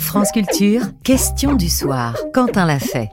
France Culture, question du soir. Quentin l'a fait.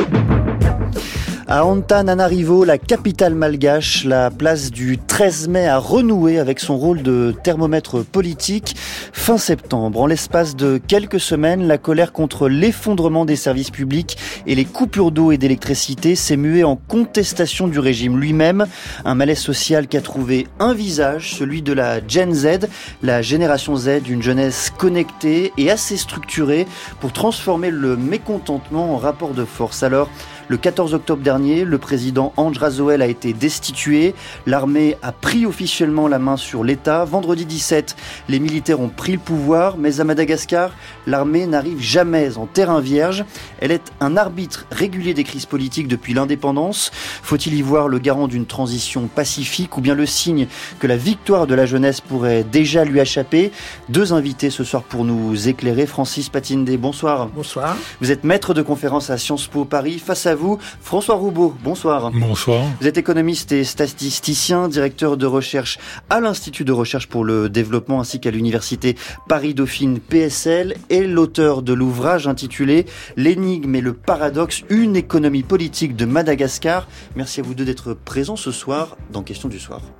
À Antananarivo, la capitale malgache, la place du 13 mai a renoué avec son rôle de thermomètre politique. Fin septembre, en l'espace de quelques semaines, la colère contre l'effondrement des services publics et les coupures d'eau et d'électricité s'est muée en contestation du régime lui-même. Un malaise social qui a trouvé un visage, celui de la Gen Z, la génération Z, une jeunesse connectée et assez structurée pour transformer le mécontentement en rapport de force. Alors, le 14 octobre dernier, le président Andry Rajoelina a été destitué. L'armée a pris officiellement la main sur l'État. Vendredi 17, les militaires ont pris le pouvoir. Mais à Madagascar, l'armée n'arrive jamais en terrain vierge. Elle est un arbitre régulier des crises politiques depuis l'indépendance. Faut-il y voir le garant d'une transition pacifique ou bien le signe que la victoire de la jeunesse pourrait déjà lui échapper? Deux invités ce soir pour nous éclairer. Francis Patindé, bonsoir. Bonsoir. Vous êtes maître de conférence à Sciences Po Paris. Face à vous, François Roubaud, bonsoir. Bonsoir. Vous êtes économiste et statisticien, directeur de recherche à l'Institut de recherche pour le développement ainsi qu'à l'Université Paris-Dauphine PSL et l'auteur de l'ouvrage intitulé « L'énigme et le paradoxe, une économie politique de Madagascar ». Merci à vous deux d'être présents ce soir dans Question du soir.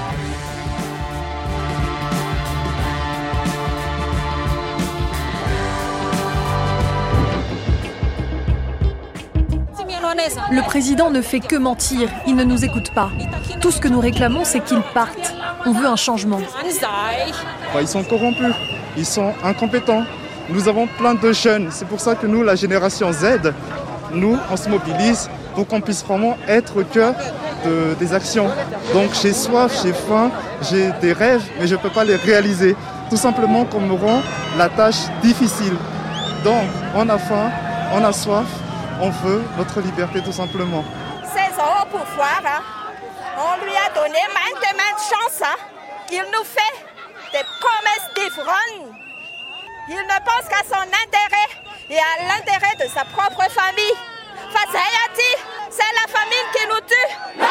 Le président ne fait que mentir, il ne nous écoute pas. Tout ce que nous réclamons, c'est qu'il parte. On veut un changement. Ils sont corrompus, ils sont incompétents. Nous avons plein de jeunes, c'est pour ça que nous, la génération Z, nous, on se mobilise pour qu'on puisse vraiment être au cœur des actions. Donc j'ai soif, j'ai faim, j'ai des rêves, mais je ne peux pas les réaliser. Tout simplement qu'on me rend la tâche difficile. Donc on a faim, on a soif. On veut notre liberté tout simplement. 16 ans au pouvoir, on lui a donné maintes chances. Il nous fait des promesses d'ivrogne. Il ne pense qu'à son intérêt et à l'intérêt de sa propre famille. Fasayati, c'est la famine qui nous tue.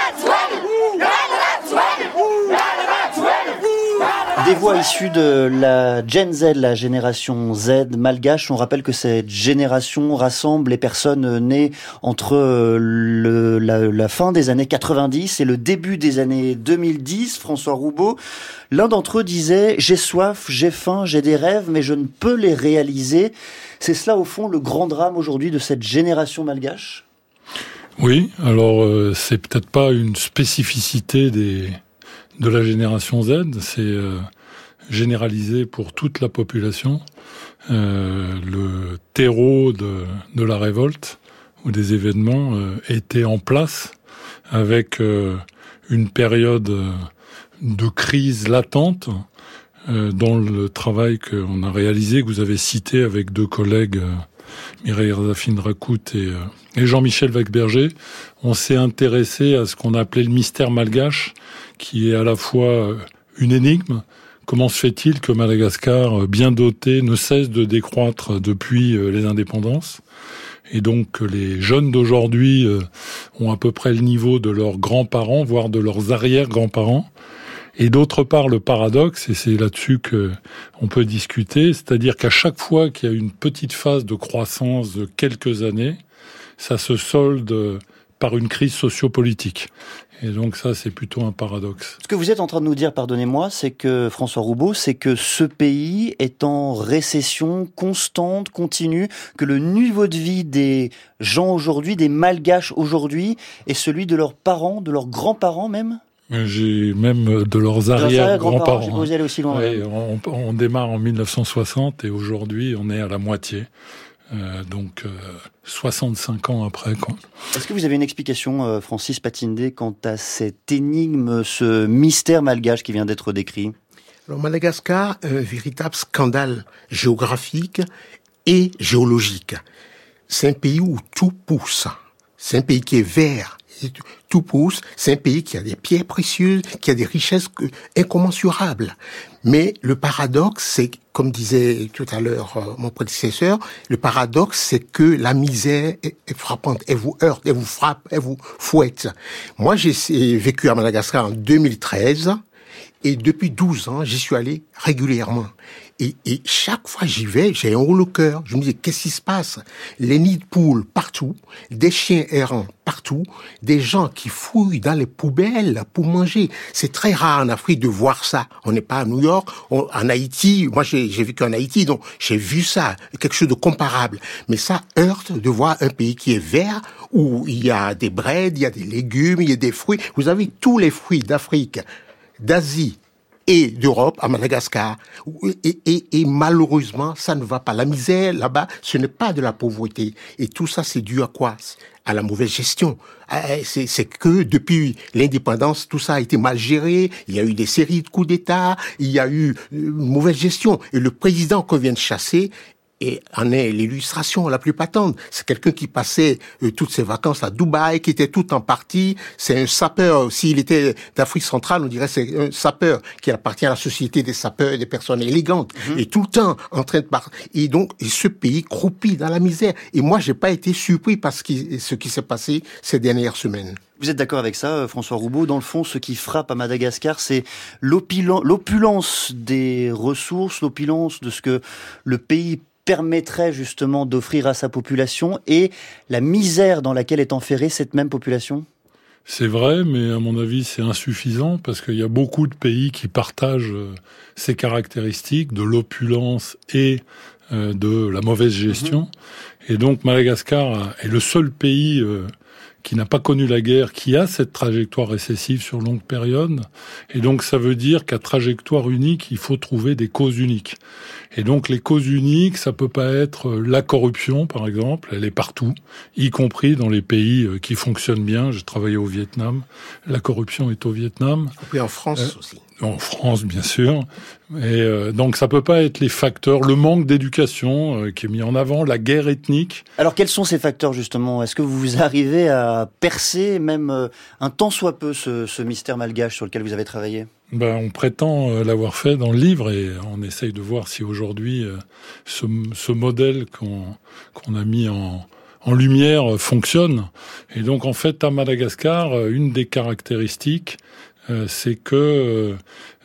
Des voix issues de la Gen Z, la génération Z malgache. On rappelle que cette génération rassemble les personnes nées entre la fin des années 90 et le début des années 2010. François Roubaud, l'un d'entre eux disait « J'ai soif, j'ai faim, j'ai des rêves, mais je ne peux les réaliser ». C'est cela, au fond, le grand drame aujourd'hui de cette génération malgache ? Oui, alors c'est peut-être pas une spécificité de la génération Z, c'est généralisé pour toute la population. Le terreau de la révolte ou des événements était en place avec une période de crise latente dans le travail qu'on a réalisé, que vous avez cité avec deux collègues, Mireille Razafin-Rakout et Jean-Michel Vacberger. On s'est intéressé à ce qu'on appelait le mystère malgache, qui est à la fois une énigme. Comment se fait-il que Madagascar, bien doté, ne cesse de décroître depuis les indépendances ? Et donc que les jeunes d'aujourd'hui ont à peu près le niveau de leurs grands-parents, voire de leurs arrière-grands-parents. Et d'autre part, le paradoxe, et c'est là-dessus que on peut discuter, c'est-à-dire qu'à chaque fois qu'il y a une petite phase de croissance de quelques années, ça se solde par une crise sociopolitique. Et donc ça, c'est plutôt un paradoxe. Ce que vous êtes en train de nous dire, pardonnez-moi, c'est que, François Roubaud, c'est que ce pays est en récession constante, continue, que le niveau de vie des gens aujourd'hui, des malgaches aujourd'hui, est celui de leurs parents, de leurs grands-parents même ? J'ai même de leurs arrière-grands-parents. Vous allez aussi loin. Oui, on démarre en 1960 et aujourd'hui on est à la moitié. Donc 65 ans après. Quoi. Est-ce que vous avez une explication, Francis Patindé, quant à cette énigme, ce mystère malgache qui vient d'être décrit ? Alors Madagascar, un véritable scandale géographique et géologique. C'est un pays où tout pousse. C'est un pays qui est vert. Tout pousse. C'est un pays qui a des pierres précieuses, qui a des richesses incommensurables. Mais le paradoxe, c'est, comme disait tout à l'heure mon prédécesseur, le paradoxe, c'est que la misère est frappante. Elle vous heurte, elle vous frappe, elle vous fouette. Moi, j'ai vécu à Madagascar en 2013. Et depuis 12 ans, j'y suis allé régulièrement. Et chaque fois j'y vais, j'ai un haut le cœur. Je me dis, qu'est-ce qui se passe? Les nids de poules partout, des chiens errants partout, des gens qui fouillent dans les poubelles pour manger. C'est très rare en Afrique de voir ça. On n'est pas à New York, en Haïti. Moi, j'ai vécu en Haïti, donc j'ai vu ça, quelque chose de comparable. Mais ça heurte de voir un pays qui est vert, où il y a des breads, il y a des légumes, il y a des fruits. Vous avez tous les fruits d'Afrique, d'Asie et d'Europe à Madagascar. Et malheureusement, ça ne va pas. La misère, là-bas, ce n'est pas de la pauvreté. Et tout ça, c'est dû à quoi? À la mauvaise gestion. C'est que depuis l'indépendance, tout ça a été mal géré. Il y a eu des séries de coups d'État. Il y a eu une mauvaise gestion. Et le président qu'on vient de chasser, et en est l'illustration la plus patente. C'est quelqu'un qui passait toutes ses vacances à Dubaï, qui était tout en partie. C'est un sapeur. S'il était d'Afrique centrale, on dirait c'est un sapeur qui appartient à la société des sapeurs et des personnes élégantes. Et tout le temps en train de partir. Et donc, ce pays croupit dans la misère. Et moi, j'ai pas été surpris par ce qui s'est passé ces dernières semaines. Vous êtes d'accord avec ça, François Roubaud? Dans le fond, ce qui frappe à Madagascar, c'est l'opulence des ressources, l'opulence de ce que le pays permettrait justement d'offrir à sa population et la misère dans laquelle est enferrée cette même population? C'est vrai, mais à mon avis, c'est insuffisant parce qu'il y a beaucoup de pays qui partagent ces caractéristiques de l'opulence et de la mauvaise gestion. Et donc, Madagascar est le seul pays qui n'a pas connu la guerre, qui a cette trajectoire récessive sur longue période. Et donc, ça veut dire qu'à trajectoire unique, il faut trouver des causes uniques. Et donc, les causes uniques, ça peut pas être la corruption, par exemple. Elle est partout, y compris dans les pays qui fonctionnent bien. J'ai travaillé au Vietnam. La corruption est au Vietnam. Y compris en France aussi. En France, bien sûr. Et donc, ça peut pas être les facteurs, le manque d'éducation qui est mis en avant, la guerre ethnique. Alors, quels sont ces facteurs, justement? Est-ce que vous arrivez à percer, même un tant soit peu, ce mystère malgache sur lequel vous avez travaillé? On prétend l'avoir fait dans le livre et on essaye de voir si aujourd'hui ce modèle qu'on a mis en lumière fonctionne. Et donc, en fait, à Madagascar, une des caractéristiques, c'est que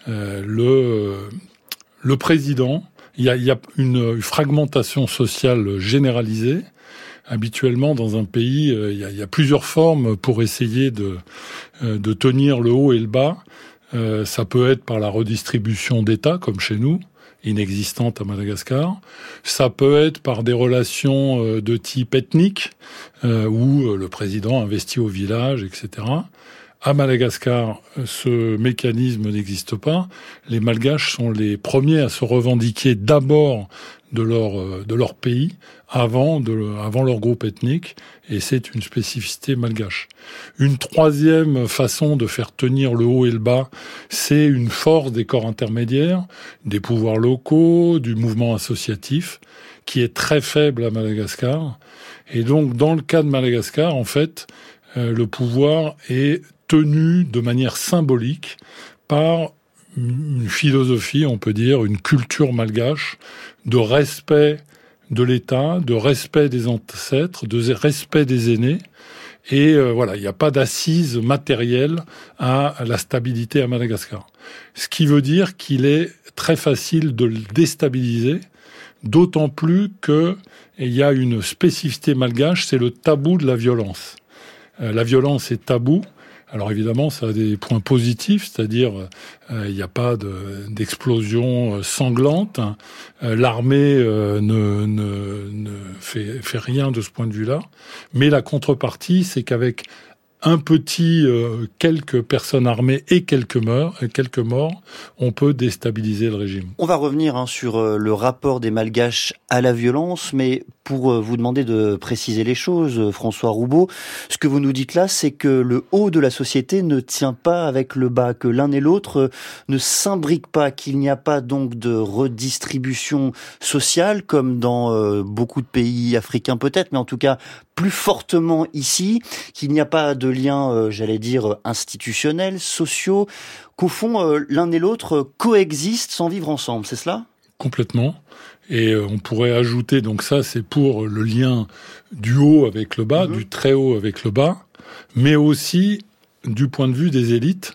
le président, il y a une fragmentation sociale généralisée. Habituellement, dans un pays, il y a plusieurs formes pour essayer de tenir le haut et le bas. Ça peut être par la redistribution d'État, comme chez nous, inexistante à Madagascar. Ça peut être par des relations de type ethnique, où le président investit au village, etc. À Madagascar, ce mécanisme n'existe pas. Les Malgaches sont les premiers à se revendiquer d'abord de leur pays avant leur groupe ethnique, et c'est une spécificité malgache. Une troisième façon de faire tenir le haut et le bas, c'est une force des corps intermédiaires, des pouvoirs locaux, du mouvement associatif, qui est très faible à Madagascar. Et donc, dans le cas de Madagascar, en fait, le pouvoir est tenu de manière symbolique par une philosophie, on peut dire, une culture malgache de respect de l'État, de respect des ancêtres, de respect des aînés. Et voilà, il n'y a pas d'assise matérielle à la stabilité à Madagascar. Ce qui veut dire qu'il est très facile de le déstabiliser, d'autant plus qu'il y a une spécificité malgache, c'est le tabou de la violence. La violence est tabou. Alors évidemment, ça a des points positifs, c'est-à-dire il n'y a pas d'explosion sanglante. L'armée ne fait rien de ce point de vue-là. Mais la contrepartie, c'est qu'avec un petit quelques personnes armées et quelques morts, on peut déstabiliser le régime. On va revenir sur le rapport des Malgaches à la violence, mais pour vous demander de préciser les choses, François Roubaud, ce que vous nous dites là, c'est que le haut de la société ne tient pas avec le bas, que l'un et l'autre ne s'imbriquent pas, qu'il n'y a pas donc de redistribution sociale, comme dans beaucoup de pays africains peut-être, mais en tout cas plus fortement ici, qu'il n'y a pas de liens, j'allais dire, institutionnels, sociaux, qu'au fond, l'un et l'autre coexistent sans vivre ensemble, c'est cela ? Complètement. Et on pourrait ajouter, donc ça c'est pour le lien du haut avec le bas, du très haut avec le bas, mais aussi du point de vue des élites,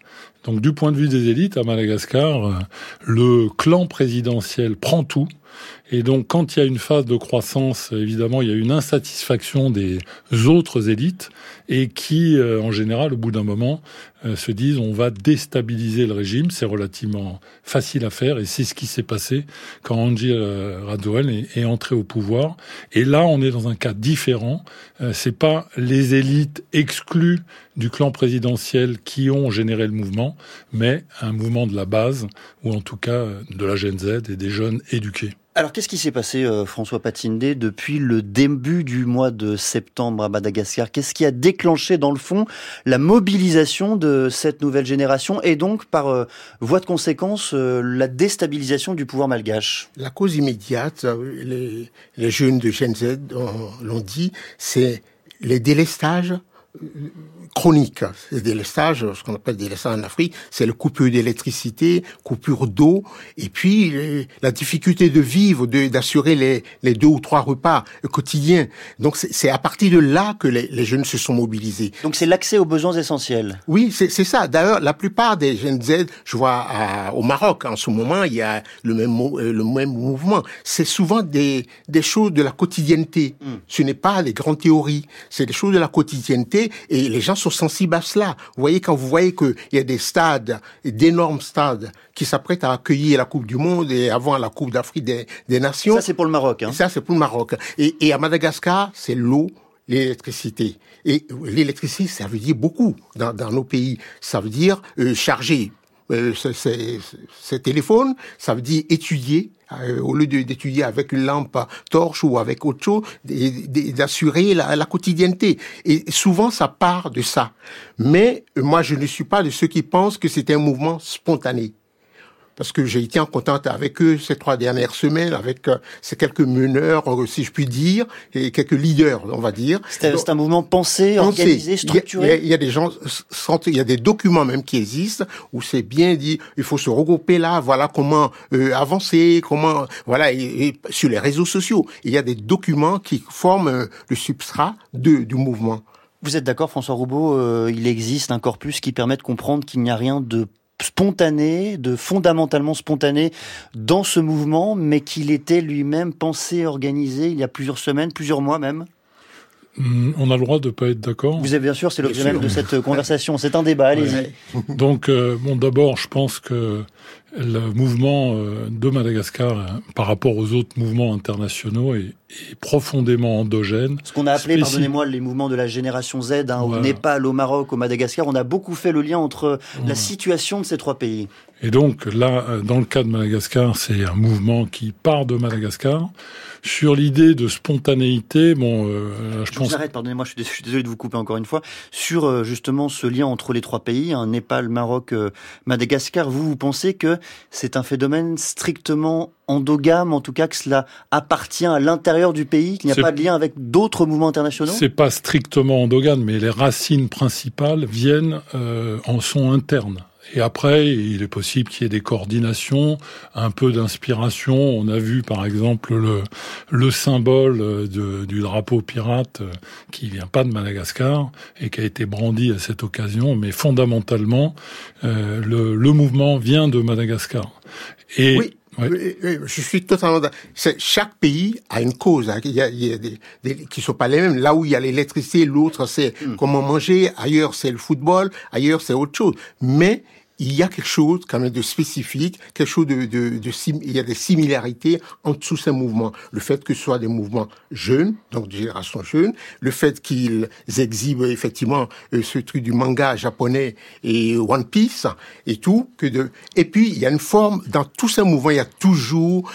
Donc du point de vue des élites, à Madagascar, le clan présidentiel prend tout. Et donc, quand il y a une phase de croissance, évidemment, il y a une insatisfaction des autres élites et qui, en général, au bout d'un moment, se disent on va déstabiliser le régime. C'est relativement facile à faire et c'est ce qui s'est passé quand Andry Rajoelina est entré au pouvoir. Et là, on est dans un cas différent. C'est pas les élites exclues du clan présidentiel qui ont généré le mouvement, mais un mouvement de la base, ou en tout cas de la Gen Z et des jeunes éduqués. Alors, qu'est-ce qui s'est passé, François Patindé, depuis le début du mois de septembre à Madagascar? Qu'est-ce qui a déclenché, dans le fond, la mobilisation de cette nouvelle génération et donc, par voie de conséquence, la déstabilisation du pouvoir malgache? La cause immédiate, les jeunes de Gen Z l'ont dit, c'est les délestages chronique. C'est des délestages, ce qu'on appelle des délestages en Afrique, c'est le coupure d'électricité, coupure d'eau, et puis la difficulté de vivre, d'assurer les 2 ou 3 repas quotidiens. Donc c'est à partir de là que les jeunes se sont mobilisés. Donc c'est l'accès aux besoins essentiels. Oui, c'est ça. D'ailleurs, la plupart des Gen Z, je vois au Maroc en ce moment, il y a le même mouvement. C'est souvent des choses de la quotidienneté. Ce n'est pas les grandes théories, c'est des choses de la quotidienneté, et les gens sont sensibles à cela. Vous voyez, quand vous voyez qu'il y a des stades, d'énormes stades, qui s'apprêtent à accueillir la Coupe du Monde et avant la Coupe d'Afrique des Nations. Ça, c'est pour le Maroc, hein. Ça, c'est pour le Maroc. Et à Madagascar, c'est l'eau, l'électricité. Et l'électricité, ça veut dire beaucoup dans nos pays. Ça veut dire charger ces téléphones, ça veut dire étudier, au lieu d'étudier avec une lampe torche ou avec autre chose, d'assurer la quotidienneté. Et souvent, ça part de ça. Mais moi, je ne suis pas de ceux qui pensent que c'est un mouvement spontané. Parce que j'ai été en contact avec eux ces 3 dernières semaines, avec ces quelques meneurs, si je puis dire, et quelques leaders, on va dire. C'est un mouvement pensé, organisé, structuré. Il y a des gens, il y a des documents même qui existent où c'est bien dit, il faut se regrouper là, voilà comment avancer, comment, voilà, et sur les réseaux sociaux. Il y a des documents qui forment le substrat du mouvement. Vous êtes d'accord, François Roubaud, il existe un corpus qui permet de comprendre qu'il n'y a rien de spontané, de fondamentalement spontané dans ce mouvement, mais qu'il était lui-même pensé, organisé il y a plusieurs semaines, plusieurs mois même? On a le droit de pas être d'accord. Vous avez bien sûr, c'est l'objet même de cette conversation. C'est un débat, allez-y. Ouais. Donc, d'abord, je pense que le mouvement de Madagascar, par rapport aux autres mouvements internationaux, est profondément endogène. Ce qu'on a appelé, pardonnez-moi, les mouvements de la génération Z, voilà. Au Népal, au Maroc, au Madagascar, on a beaucoup fait le lien entre la situation de ces 3 pays. Et donc, là, dans le cas de Madagascar, c'est un mouvement qui part de Madagascar. Sur l'idée de spontanéité, je pense... vous arrête, pardonnez-moi, je suis désolé de vous couper encore une fois. Sur, justement, ce lien entre les 3 pays, Népal, Maroc, Madagascar, vous pensez que c'est un phénomène strictement endogame, en tout cas que cela appartient à l'intérieur du pays, qu'il n'y a pas de lien avec d'autres mouvements internationaux? C'est pas strictement endogame, mais les racines principales sont internes. Et après, il est possible qu'il y ait des coordinations, un peu d'inspiration. On a vu, par exemple, le symbole du drapeau pirate qui vient pas de Madagascar et qui a été brandi à cette occasion. Mais fondamentalement, le mouvement vient de Madagascar. Et oui. Oui, je suis totalement d'accord. Chaque pays a une cause. Il y a qui sont pas les mêmes. Là où il y a l'électricité, l'autre c'est comment manger. Ailleurs c'est le football. Ailleurs c'est autre chose. Mais il y a quelque chose quand même de spécifique, quelque chose il y a des similarités entre tous ces mouvements. Le fait que ce soit des mouvements jeunes, donc de génération jeune, le fait qu'ils exhibent effectivement ce truc du manga japonais et One Piece et tout, et puis il y a une forme dans tous ces mouvements, il y a toujours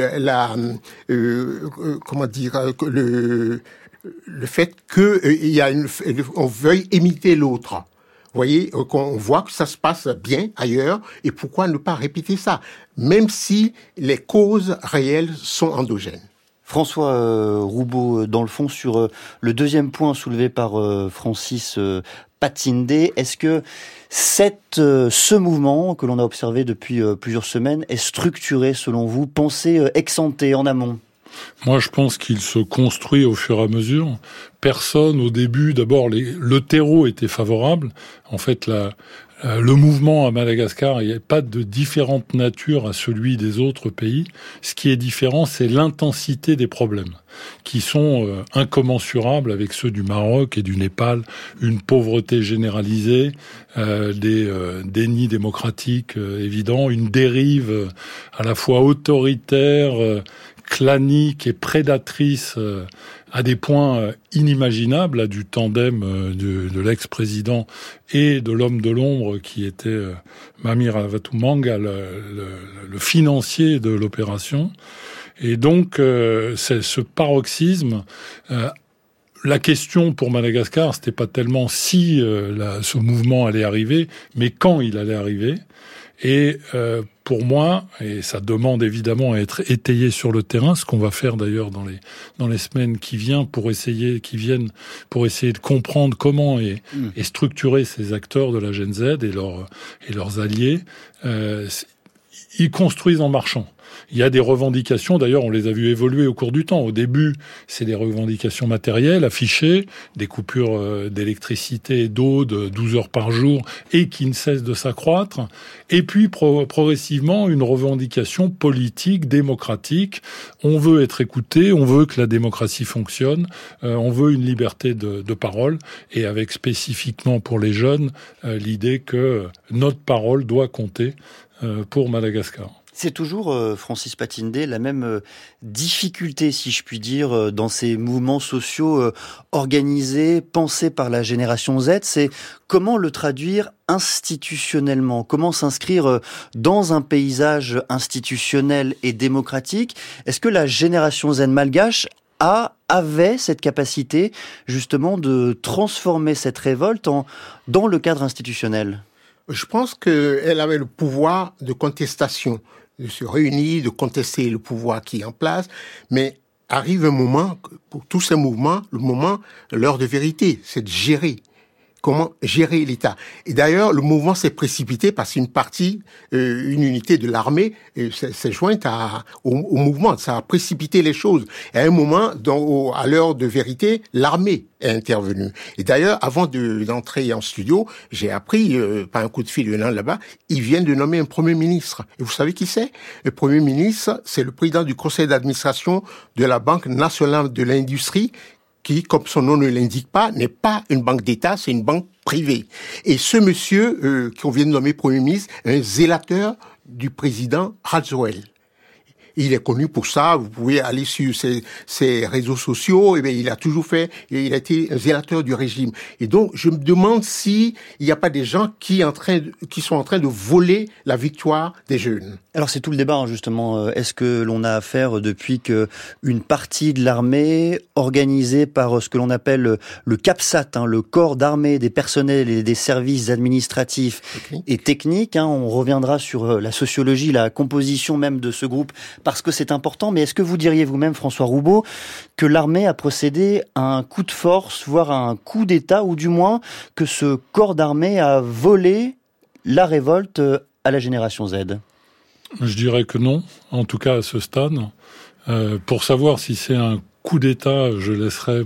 le fait que on veuille imiter l'autre. Vous voyez, qu'on voit que ça se passe bien ailleurs, et pourquoi ne pas répéter ça, même si les causes réelles sont endogènes. François Roubaud, dans le fond, sur le deuxième point soulevé par Francis Patindé, est-ce que ce mouvement que l'on a observé depuis plusieurs semaines est structuré, selon vous, pensé ex ante, en amont? Moi, je pense qu'il se construit au fur et à mesure. Personne, au début, d'abord, le terreau était favorable. En fait, le mouvement à Madagascar, il n'y a pas de différente nature à celui des autres pays. Ce qui est différent, c'est l'intensité des problèmes, qui sont incommensurables avec ceux du Maroc et du Népal. Une pauvreté généralisée, des dénis démocratiques évidents, une dérive à la fois autoritaire, clanique et prédatrice à des points inimaginables, du tandem de l'ex-président et de l'homme de l'ombre qui était Mamir Avatumanga, le financier de l'opération. Et donc, c'est ce paroxysme. La question pour Madagascar, c'était pas tellement si ce mouvement allait arriver, mais quand il allait arriver. Et pour moi, et ça demande évidemment à être étayé sur le terrain, ce qu'on va faire d'ailleurs dans les semaines qui viennent pour essayer de comprendre comment est structuré ces acteurs de la Gen Z et leurs alliés. Ils construisent en marchant. Il y a des revendications, d'ailleurs on les a vues évoluer au cours du temps. Au début, c'est des revendications matérielles, affichées, des coupures d'électricité et d'eau de 12 heures par jour et qui ne cessent de s'accroître. Et puis progressivement, une revendication politique, démocratique. On veut être écouté, on veut que la démocratie fonctionne, on veut une liberté de parole et avec spécifiquement pour les jeunes, l'idée que notre parole doit compter pour Madagascar. C'est toujours, Francis Patindé, la même difficulté, si je puis dire, dans ces mouvements sociaux organisés, pensés par la génération Z, c'est comment le traduire institutionnellement, comment s'inscrire dans un paysage institutionnel et démocratique. Est-ce que la génération Z malgache avait cette capacité, justement, de transformer cette révolte dans le cadre institutionnel ? Je pense qu'elle avait le pouvoir de contestation, de se réunir, de contester le pouvoir qui est en place, mais arrive un moment, pour tous ces mouvements, l'heure de vérité, c'est de gérer. Comment gérer l'État. Et d'ailleurs, le mouvement s'est précipité parce qu'une partie, une unité de l'armée s'est jointe au mouvement. Ça a précipité les choses. Et à un moment, à l'heure de vérité, l'armée est intervenue. Et d'ailleurs, avant d'entrer en studio, j'ai appris, par un coup de fil là-bas, ils viennent de nommer un Premier ministre. Et vous savez qui c'est? Le Premier ministre, c'est le président du conseil d'administration de la Banque nationale de l'industrie, qui, comme son nom ne l'indique pas, n'est pas une banque d'État, c'est une banque privée. Et ce monsieur qu'on vient de nommer Premier ministre est un zélateur du président Rajoelina. Il est connu pour ça, vous pouvez aller sur ses réseaux sociaux, et bien il a été un zélateur du régime. Et donc, je me demande s'il n'y a pas des gens qui sont en train de voler la victoire des jeunes. Alors c'est tout le débat, justement. Est-ce que l'on a affaire depuis qu'une partie de l'armée, organisée par ce que l'on appelle le CAPSAT, le corps d'armée des personnels et des services administratifs et techniques, on reviendra sur la sociologie, la composition même de ce groupe, parce que c'est important, mais est-ce que vous diriez vous-même, François Roubaud, que l'armée a procédé à un coup de force, voire à un coup d'État, ou du moins que ce corps d'armée a volé la révolte à la génération Z ? Je dirais que non, en tout cas à ce stade. Pour savoir si c'est un coup d'État, je laisserai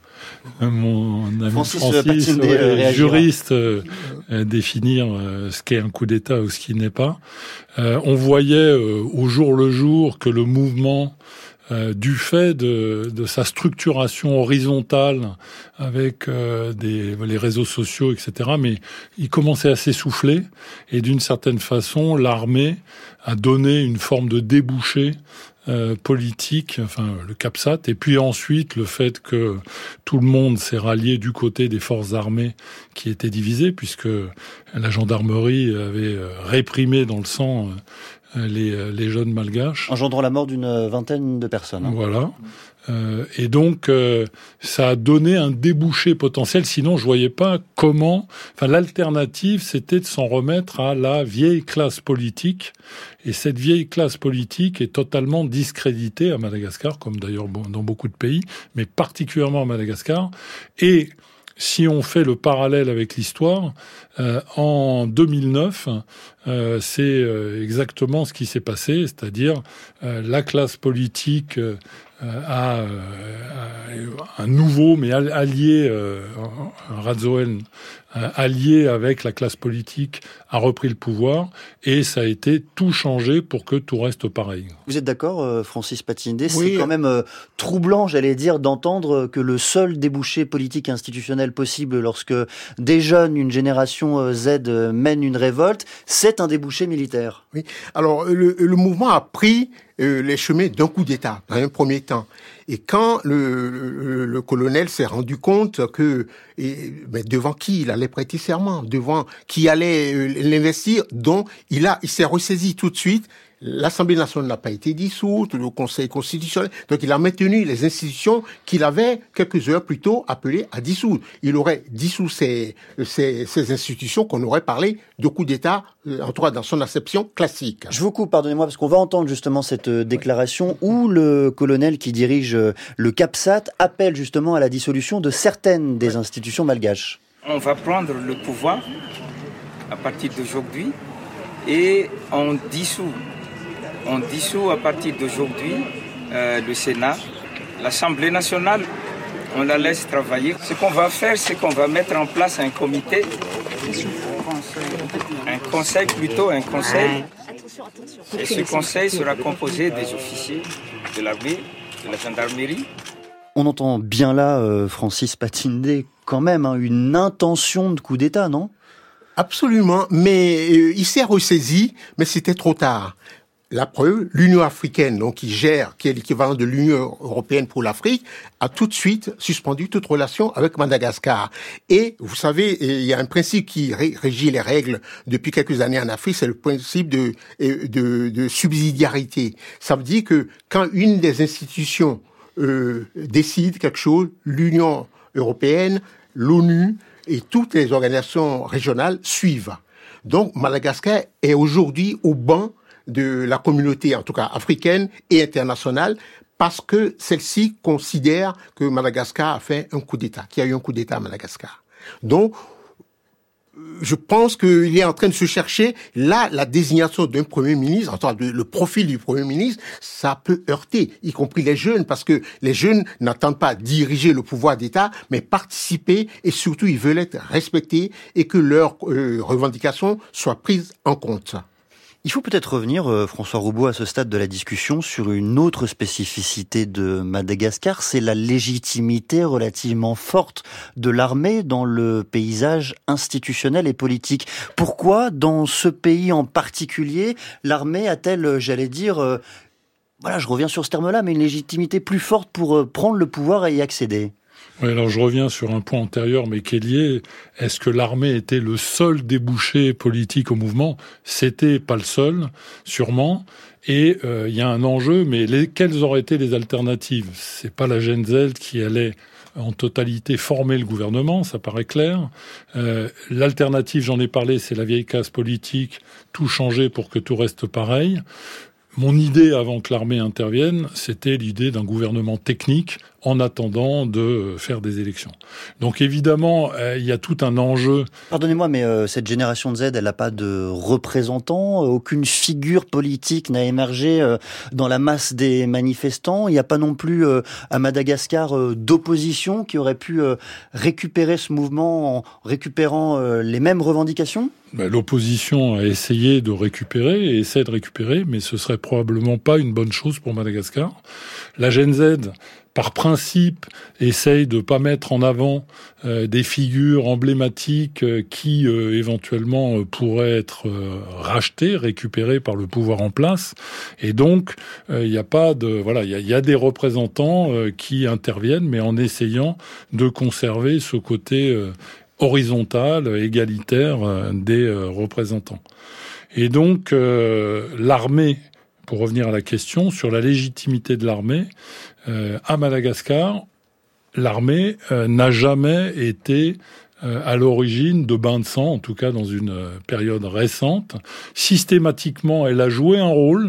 mon ami Francis juriste, définir ce qu'est un coup d'État ou ce qui n'est pas. On voyait au jour le jour que le mouvement, du fait de sa structuration horizontale avec les réseaux sociaux, etc., mais il commençait à s'essouffler et d'une certaine façon, l'armée a donné une forme de débouché politique, le CAPSAT, et puis ensuite le fait que tout le monde s'est rallié du côté des forces armées qui étaient divisées, puisque la gendarmerie avait réprimé dans le sang les jeunes malgaches. Engendrant la mort d'une vingtaine de personnes. Voilà. Et donc, ça a donné un débouché potentiel. Sinon, je voyais pas comment... l'alternative, c'était de s'en remettre à la vieille classe politique. Et cette vieille classe politique est totalement discréditée à Madagascar, comme d'ailleurs dans beaucoup de pays, mais particulièrement à Madagascar. Et si on fait le parallèle avec l'histoire, en 2009, c'est exactement ce qui s'est passé, c'est-à-dire la classe politique a un nouveau, mais allié, Razoel, allié avec la classe politique, a repris le pouvoir, et ça a été tout changé pour que tout reste pareil. Vous êtes d'accord, Francis Patindé? Oui. C'est quand même troublant, j'allais dire, d'entendre que le seul débouché politique institutionnel possible lorsque des jeunes, une génération Z, mènent une révolte, c'est un débouché militaire. Oui. Alors, le mouvement a pris les chemins d'un coup d'État, dans un premier temps. Et quand le colonel s'est rendu compte que, devant qui il allait prêter serment, devant qui allait l'investir, donc il s'est ressaisi tout de suite. L'Assemblée nationale n'a pas été dissoute, le Conseil constitutionnel, donc il a maintenu les institutions qu'il avait quelques heures plus tôt appelées à dissoudre. Il aurait dissous ces institutions qu'on aurait parlé de coup d'État, en tout cas dans son acception classique. Je vous coupe, pardonnez-moi, parce qu'on va entendre justement cette déclaration où le colonel qui dirige le CAPSAT appelle justement à la dissolution de certaines des institutions malgaches. On va prendre le pouvoir à partir d'aujourd'hui et on dissout à partir d'aujourd'hui le Sénat, l'Assemblée nationale, on la laisse travailler. Ce qu'on va faire, c'est qu'on va mettre en place un comité, un conseil. Et ce conseil sera composé des officiers de l'armée, de la gendarmerie. On entend bien là, Francis Patindé, quand même, une intention de coup d'État, non? Absolument, mais il s'est ressaisi, mais c'était trop tard. La preuve, l'Union africaine, donc qui est l'équivalent de l'Union européenne pour l'Afrique, a tout de suite suspendu toute relation avec Madagascar. Et vous savez, il y a un principe qui régit les règles depuis quelques années en Afrique, c'est le principe de subsidiarité. Ça veut dire que quand une des institutions décide quelque chose, l'Union européenne, l'ONU et toutes les organisations régionales suivent. Donc Madagascar est aujourd'hui au banc de la communauté, en tout cas africaine et internationale, parce que celle-ci considère que Madagascar a fait un coup d'État, qu'il y a eu un coup d'État à Madagascar. Donc, je pense qu'il est en train de se chercher, là, la désignation d'un Premier ministre, en tout cas le profil du Premier ministre, ça peut heurter, y compris les jeunes, parce que les jeunes n'attendent pas diriger le pouvoir d'État, mais participer, et surtout, ils veulent être respectés et que leurs revendications soient prises en compte. Il faut peut-être revenir, François Roubaud, à ce stade de la discussion, sur une autre spécificité de Madagascar, c'est la légitimité relativement forte de l'armée dans le paysage institutionnel et politique. Pourquoi, dans ce pays en particulier, l'armée a-t-elle, j'allais dire, je reviens sur ce terme-là, mais une légitimité plus forte pour prendre le pouvoir et y accéder ? Oui, alors je reviens sur un point antérieur, mais qui est lié. Est-ce que l'armée était le seul débouché politique au mouvement? C'était pas le seul, sûrement. Et il y a un enjeu, mais quelles auraient été les alternatives? C'est pas la Gen Z qui allait en totalité former le gouvernement, ça paraît clair. L'alternative, j'en ai parlé, c'est la vieille casse politique, tout changer pour que tout reste pareil. Mon idée, avant que l'armée intervienne, c'était l'idée d'un gouvernement technique en attendant de faire des élections. Donc évidemment, il y a tout un enjeu. Pardonnez-moi, mais cette génération de Z, elle n'a pas de représentants, aucune figure politique n'a émergé dans la masse des manifestants. Il n'y a pas non plus à Madagascar d'opposition qui aurait pu récupérer ce mouvement en récupérant les mêmes revendications ? L'opposition a essayé de récupérer et essaie de récupérer, mais ce serait probablement pas une bonne chose pour Madagascar. La Gen Z, par principe, essaye de pas mettre en avant des figures emblématiques qui éventuellement pourraient être rachetées, récupérées par le pouvoir en place. Et donc, il y a pas de il y a des représentants qui interviennent, mais en essayant de conserver ce côté horizontal, égalitaire des représentants. Et donc, l'armée, pour revenir à la question, sur la légitimité de l'armée, à Madagascar, l'armée n'a jamais été à l'origine de bains de sang, en tout cas dans une période récente. Systématiquement, elle a joué un rôle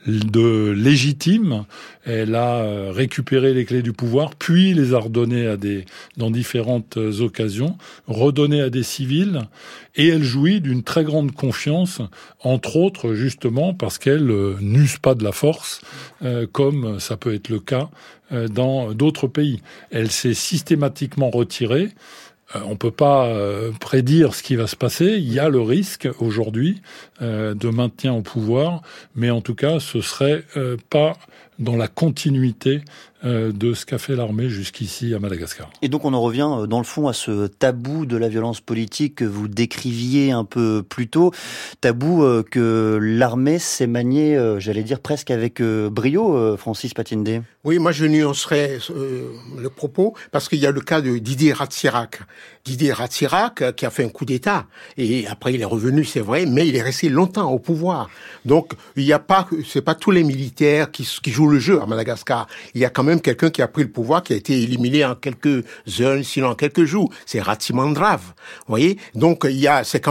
de légitime. Elle a récupéré les clés du pouvoir, puis les a redonnées dans différentes occasions, redonnées à des civils, et elle jouit d'une très grande confiance, entre autres justement parce qu'elle n'use pas de la force, comme ça peut être le cas dans d'autres pays. Elle s'est systématiquement retirée. On peut pas prédire ce qui va se passer. Il y a le risque aujourd'hui de maintien au pouvoir, mais en tout cas, ce serait pas dans la continuité de ce qu'a fait l'armée jusqu'ici à Madagascar. Et donc on en revient dans le fond à ce tabou de la violence politique que vous décriviez un peu plus tôt, tabou que l'armée s'est maniée, j'allais dire presque avec brio, Francis Patindé. Oui, moi je nuancerais le propos parce qu'il y a le cas de Didier Ratsirac. Didier Ratsirac qui a fait un coup d'État et après il est revenu, c'est vrai, mais il est resté longtemps au pouvoir. Donc c'est pas tous les militaires qui jouent le jeu à Madagascar. Il y a quand même quelqu'un qui a pris le pouvoir, qui a été éliminé en quelques heures, sinon en quelques jours. C'est Ratsimandrav. Vous voyez? Donc, il y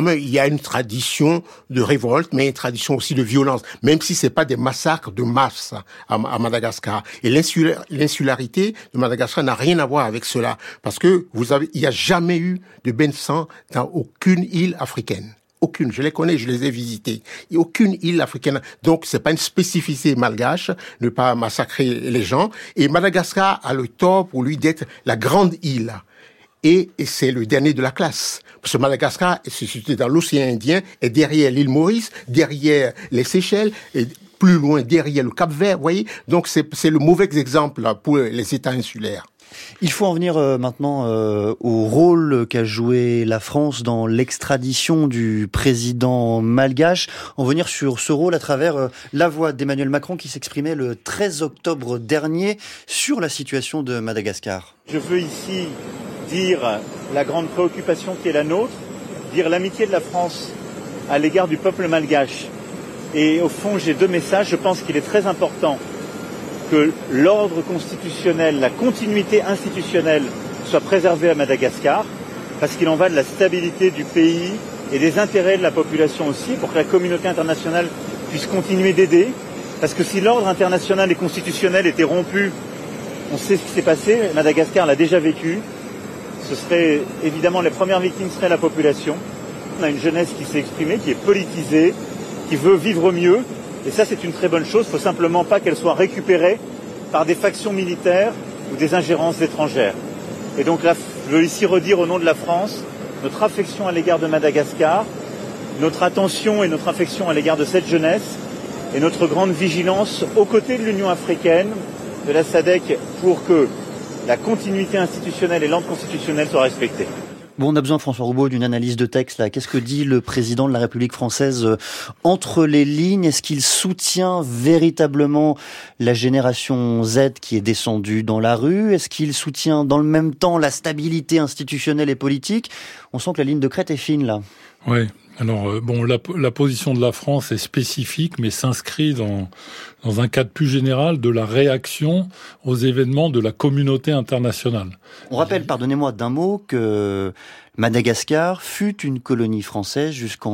a une tradition de révolte, mais une tradition aussi de violence. Même si c'est pas des massacres de masse à Madagascar. Et l'insularité de Madagascar n'a rien à voir avec cela. Parce que il y a jamais eu de bain de sang dans aucune île africaine. Aucune. Je les connais, je les ai visités. Il n'y a aucune île africaine. Donc, c'est pas une spécificité malgache, ne pas massacrer les gens. Et Madagascar a le tort pour lui d'être la grande île. Et c'est le dernier de la classe. Parce que Madagascar est situé dans l'océan Indien, et derrière l'île Maurice, derrière les Seychelles, et plus loin derrière le Cap-Vert, vous voyez. Donc, c'est le mauvais exemple pour les États insulaires. Il faut en venir maintenant au rôle qu'a joué la France dans l'extradition du président malgache. En venir sur ce rôle à travers la voix d'Emmanuel Macron qui s'exprimait le 13 octobre dernier sur la situation de Madagascar. Je veux ici dire la grande préoccupation qui est la nôtre, dire l'amitié de la France à l'égard du peuple malgache. Et au fond, j'ai deux messages. Je pense qu'il est très important que l'ordre constitutionnel, la continuité institutionnelle soit préservée à Madagascar, parce qu'il en va de la stabilité du pays et des intérêts de la population aussi, pour que la communauté internationale puisse continuer d'aider. Parce que si l'ordre international et constitutionnel était rompu, on sait ce qui s'est passé, Madagascar l'a déjà vécu, ce serait évidemment les premières victimes seraient la population. On a une jeunesse qui s'est exprimée, qui est politisée, qui veut vivre mieux. Et ça, c'est une très bonne chose. Il ne faut simplement pas qu'elle soit récupérée par des factions militaires ou des ingérences étrangères. Et donc là, je veux ici redire au nom de la France notre affection à l'égard de Madagascar, notre attention et notre affection à l'égard de cette jeunesse et notre grande vigilance aux côtés de l'Union africaine, de la SADC, pour que la continuité institutionnelle et l'ordre constitutionnel soient respectés. Bon, on a besoin, François Roubaud, d'une analyse de texte là. Qu'est-ce que dit le président de la République française entre les lignes? Est-ce qu'il soutient véritablement la génération Z qui est descendue dans la rue? Est-ce qu'il soutient dans le même temps la stabilité institutionnelle et politique? On sent que la ligne de crête est fine là. Oui. Alors, bon, la position de la France est spécifique, mais s'inscrit dans un cadre plus général de la réaction aux événements de la communauté internationale. On rappelle, pardonnez-moi d'un mot, que Madagascar fut une colonie française jusqu'en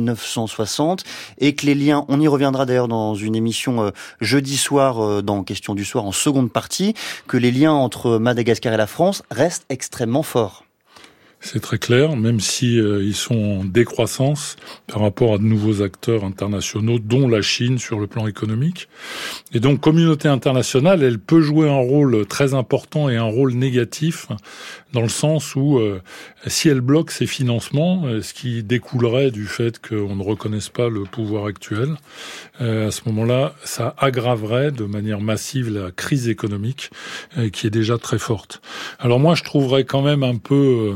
1960 et que les liens, on y reviendra d'ailleurs dans une émission jeudi soir, dans Question du soir en seconde partie, que les liens entre Madagascar et la France restent extrêmement forts. C'est très clair, même si ils sont en décroissance par rapport à de nouveaux acteurs internationaux, dont la Chine sur le plan économique. Et donc, communauté internationale, elle peut jouer un rôle très important et un rôle négatif, dans le sens où, si elle bloque ses financements, ce qui découlerait du fait qu'on ne reconnaisse pas le pouvoir actuel, à ce moment-là, ça aggraverait de manière massive la crise économique, qui est déjà très forte. Alors moi, je trouverais quand même un peu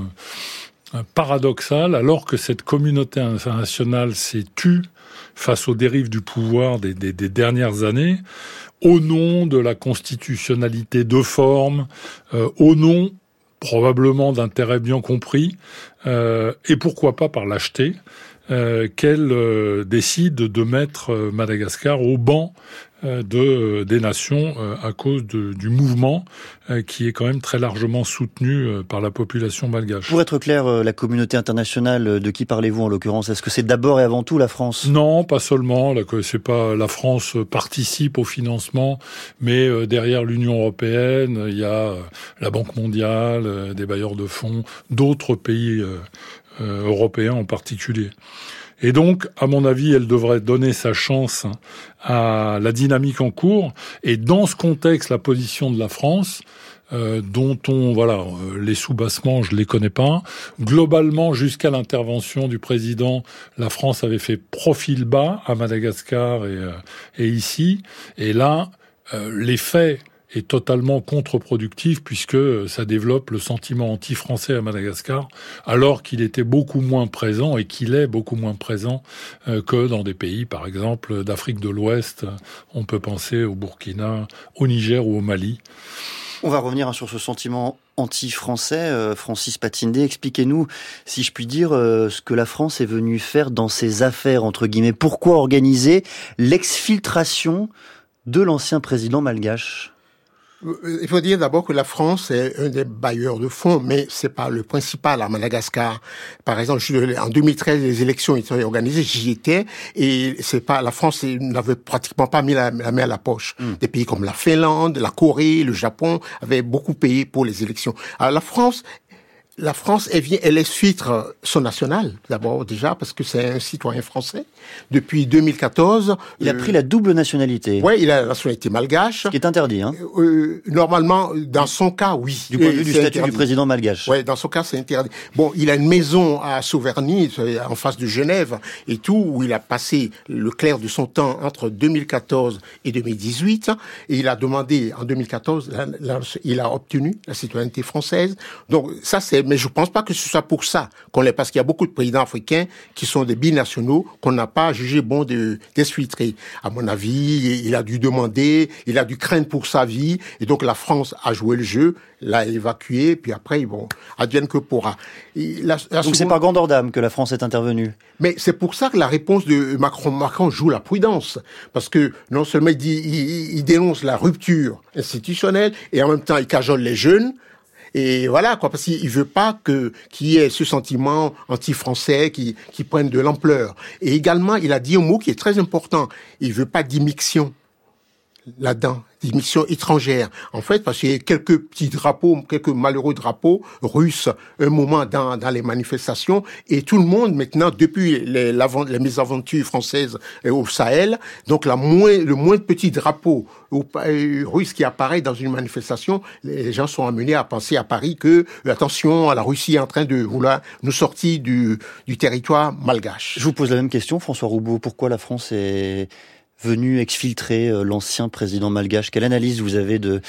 paradoxal, alors que cette communauté internationale s'est tue face aux dérives du pouvoir des dernières années, au nom de la constitutionnalité de forme, au nom probablement d'intérêts bien compris, et pourquoi pas par lâcheté, qu'elle décide de mettre Madagascar au banc des nations à cause du mouvement qui est quand même très largement soutenu par la population malgache. Pour être clair, la communauté internationale, de qui parlez-vous en l'occurrence? Est-ce que c'est d'abord et avant tout la France? Non, pas seulement. C'est pas la France participe au financement, mais derrière l'Union européenne, il y a la Banque mondiale, des bailleurs de fonds, d'autres pays européens en particulier. Et donc, à mon avis, elle devrait donner sa chance à la dynamique en cours. Et dans ce contexte, la position de la France, dont les soubassements, je les connais pas. Globalement, jusqu'à l'intervention du président, la France avait fait profil bas à Madagascar et ici. Et là, l'effet est totalement contre-productif puisque ça développe le sentiment anti-français à Madagascar, alors qu'il était beaucoup moins présent et qu'il est beaucoup moins présent que dans des pays, par exemple, d'Afrique de l'Ouest. On peut penser au Burkina, au Niger ou au Mali. On va revenir sur ce sentiment anti-français. Francis Patindé, expliquez-nous, si je puis dire, ce que la France est venue faire dans ses affaires, entre guillemets. Pourquoi organiser l'exfiltration de l'ancien président malgache? Il faut dire d'abord que la France est un des bailleurs de fonds, mais c'est pas le principal à Madagascar. Par exemple, en 2013, les élections étaient organisées, j'y étais, et la France n'avait pratiquement pas mis la main à la poche. Des pays comme la Finlande, la Corée, le Japon avaient beaucoup payé pour les élections. Alors la France, elle exfiltre son national, d'abord déjà, parce que c'est un citoyen français. Depuis 2014... Il a pris la double nationalité. Oui, il a la nationalité malgache. Ce qui est interdit, hein. Normalement, dans son cas, oui. Du point de vue du statut du président malgache. Oui, dans son cas, c'est interdit. Bon, il a une maison à Sauverny, en face de Genève, et tout, où il a passé le clair de son temps entre 2014 et 2018. Et il a demandé, en 2014, il a obtenu la citoyenneté française. Donc, ça, mais je pense pas que ce soit pour ça parce qu'il y a beaucoup de présidents africains qui sont des binationaux qu'on n'a pas jugé bon d'exfiltrer. À mon avis, il a dû demander, il a dû craindre pour sa vie, et donc la France a joué le jeu, l'a évacué, puis après, advienne que pourra. Donc c'est par grandeur d'âme que la France est intervenue. Mais c'est pour ça que la réponse de Macron joue la prudence, parce que non seulement il dénonce la rupture institutionnelle, et en même temps il cajole les jeunes. Et voilà, parce qu'il veut pas qu'il y ait ce sentiment anti-français qui prenne de l'ampleur. Et également, il a dit un mot qui est très important. Il veut pas d'immixtion là-dedans, d'immixtion étrangère. En fait, parce qu'il y a quelques petits drapeaux, quelques malheureux drapeaux russes, un moment dans les manifestations, et tout le monde maintenant, depuis les mésaventures françaises au Sahel, donc le moins petit drapeau russe qui apparaît dans une manifestation, les gens sont amenés à penser à Paris que, attention, la Russie est en train de vouloir nous sortir du territoire malgache. Je vous pose la même question, François Roubaud. Pourquoi la France est venu exfiltrer l'ancien président malgache? Quelle analyse vous avez de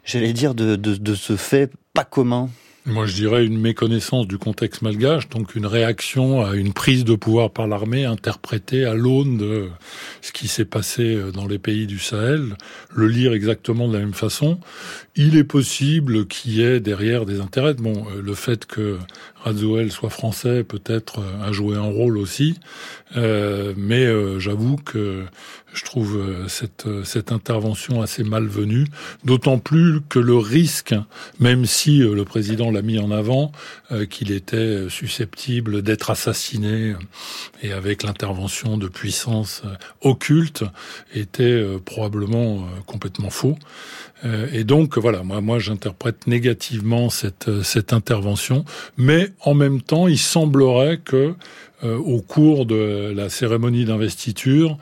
ce fait pas commun? Moi, je dirais une méconnaissance du contexte malgache, donc une réaction à une prise de pouvoir par l'armée interprétée à l'aune de ce qui s'est passé dans les pays du Sahel, le lire exactement de la même façon. Il est possible qu'il y ait derrière des intérêts. Bon, le fait que Razoel soit français, peut-être, a joué un rôle aussi, mais j'avoue que je trouve cette intervention assez malvenue, d'autant plus que le risque, même si le président l'a mis en avant, qu'il était susceptible d'être assassiné, et avec l'intervention de puissances occultes, était probablement complètement faux. Et donc voilà, moi j'interprète négativement cette intervention, mais en même temps, il semblerait que au cours de la cérémonie d'investiture,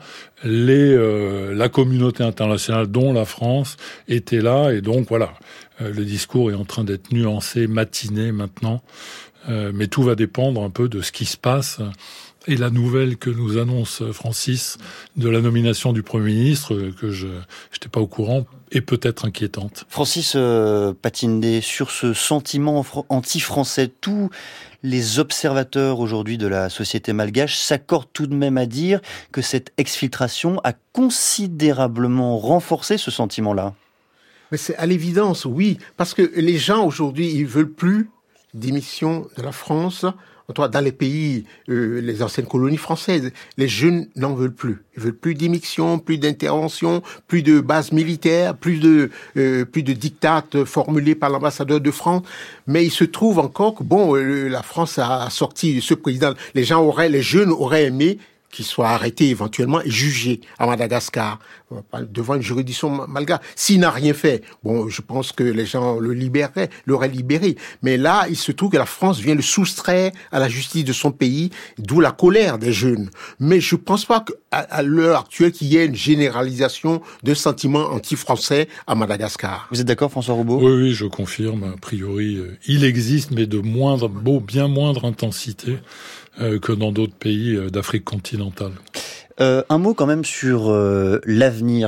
la communauté internationale, dont la France, était là, et donc voilà, le discours est en train d'être nuancé, matiné maintenant, mais tout va dépendre un peu de ce qui se passe. Et la nouvelle que nous annonce Francis de la nomination du Premier ministre, que je n'étais pas au courant, est peut-être inquiétante. Francis Patindé, sur ce sentiment anti-français, tous les observateurs aujourd'hui de la société malgache s'accordent tout de même à dire que cette exfiltration a considérablement renforcé ce sentiment-là. Mais c'est à l'évidence, oui, parce que les gens aujourd'hui, ils veulent plus d'émission de la France dans les pays, les anciennes colonies françaises, les jeunes n'en veulent plus. Ils veulent plus d'immixtion, plus d'intervention, plus de bases militaires, plus de dictates formulés par l'ambassadeur de France. Mais il se trouve encore que la France a sorti ce président. Les jeunes auraient aimé qu'il soit arrêté éventuellement et jugé à Madagascar devant une juridiction malgache. S'il n'a rien fait, je pense que les gens l'auraient libéré. Mais là, il se trouve que la France vient le soustraire à la justice de son pays, d'où la colère des jeunes. Mais je pense pas qu'à l'heure actuelle qu'il y ait une généralisation de sentiments anti-français à Madagascar. Vous êtes d'accord, François Roubaud ? Oui, je confirme. A priori, il existe, mais de bien moindre intensité que dans d'autres pays d'Afrique continentale. Un mot quand même sur l'avenir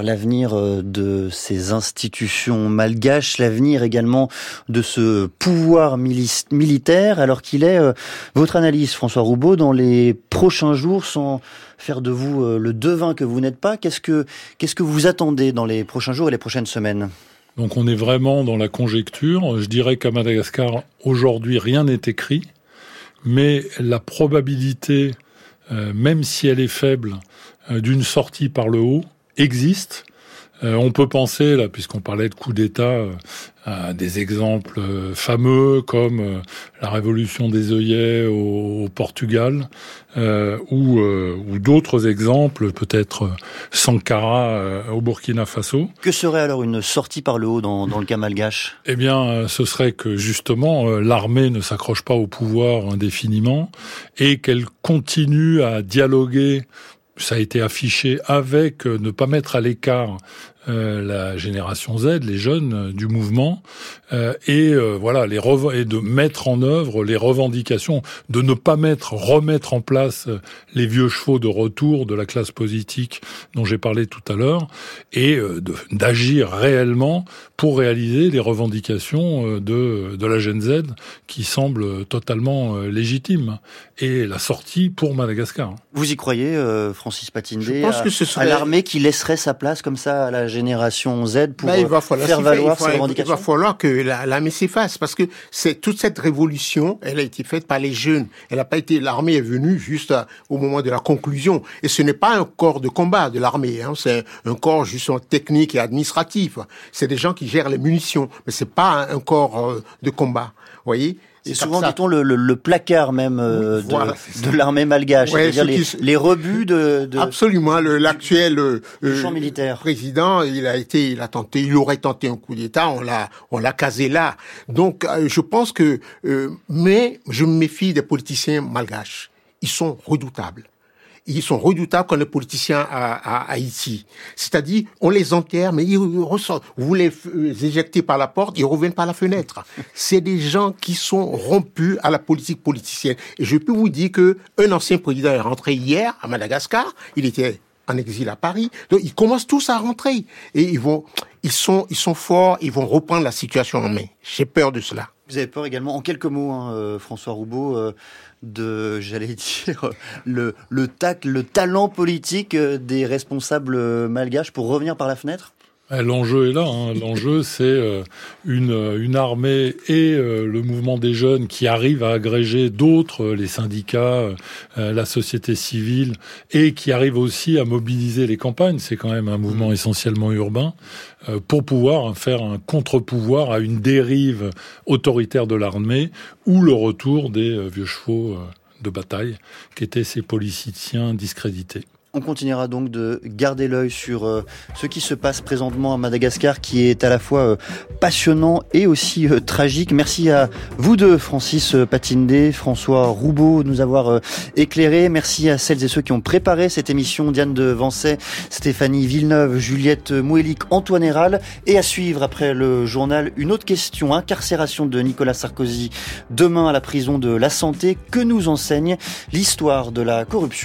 de ces institutions malgaches, l'avenir également de ce pouvoir militaire, alors qu'il est votre analyse, François Roubaud, dans les prochains jours, sans faire de vous le devin que vous n'êtes pas, qu'est-ce que vous attendez dans les prochains jours et les prochaines semaines ? Donc on est vraiment dans la conjecture. Je dirais qu'à Madagascar, aujourd'hui, rien n'est écrit. Mais la probabilité, même si elle est faible, d'une sortie par le haut existe. On peut penser, là, puisqu'on parlait de coup d'État, à des exemples fameux comme la révolution des œillets au Portugal, ou d'autres exemples, peut-être Sankara au Burkina Faso. Que serait alors une sortie par le haut dans le cas malgache ? Eh bien, ce serait que justement l'armée ne s'accroche pas au pouvoir indéfiniment et qu'elle continue à dialoguer. Ça a été affiché avec ne pas mettre à l'écart la génération Z, les jeunes du mouvement, et de mettre en œuvre les revendications, de ne pas remettre en place les vieux chevaux de retour de la classe politique dont j'ai parlé tout à l'heure, et d'agir réellement pour réaliser les revendications de la Gen Z qui semblent totalement légitimes, et la sortie pour Madagascar. Vous y croyez, Francis Patindé, à l'armée qui laisserait sa place comme ça à la génération Z pour faire valoir ses revendications ? Il va falloir que l'armée s'efface, parce que toute cette révolution, elle a été faite par les jeunes. L'armée est venue juste au moment de la conclusion. Et ce n'est pas un corps de combat de l'armée, c'est un corps justement technique et administratif. C'est des gens qui gèrent les munitions, mais c'est pas un corps de combat. Vous voyez ? C'est souvent, dit-on, le placard même de l'armée malgache, c'est-à-dire les rebuts de absolument. L'actuel champ militaire président, il aurait tenté un coup d'État, on l'a casé là. Donc, je pense que, mais je me méfie des politiciens malgaches. Ils sont redoutables. Ils sont redoutables comme les politiciens à Haïti. C'est-à-dire, on les enterre, mais ils ressortent. Vous les éjectez par la porte, ils reviennent par la fenêtre. C'est des gens qui sont rompus à la politique politicienne. Et je peux vous dire que un ancien président est rentré hier à Madagascar. Il était en exil à Paris. Donc, ils commencent tous à rentrer. Et ils sont forts, ils vont reprendre la situation en main. J'ai peur de cela. Vous avez peur également, en quelques mots, François Roubaud, le tact, le talent politique des responsables malgaches pour revenir par la fenêtre ? L'enjeu est là. L'enjeu, c'est une armée et le mouvement des jeunes qui arrivent à agréger d'autres, les syndicats, la société civile, et qui arrivent aussi à mobiliser les campagnes. C'est quand même un mouvement essentiellement urbain, pour pouvoir faire un contre-pouvoir à une dérive autoritaire de l'armée ou le retour des vieux chevaux de bataille qui étaient ces politiciens discrédités. On continuera donc de garder l'œil sur ce qui se passe présentement à Madagascar, qui est à la fois passionnant et aussi tragique. Merci à vous deux, Francis Patindé, François Roubaud, de nous avoir éclairés. Merci à celles et ceux qui ont préparé cette émission, Diane de Vancey, Stéphanie Villeneuve, Juliette Mouélic, Antoine Héral. Et à suivre, après le journal, une autre question. Incarcération de Nicolas Sarkozy demain à la prison de la Santé. Que nous enseigne l'histoire de la corruption ?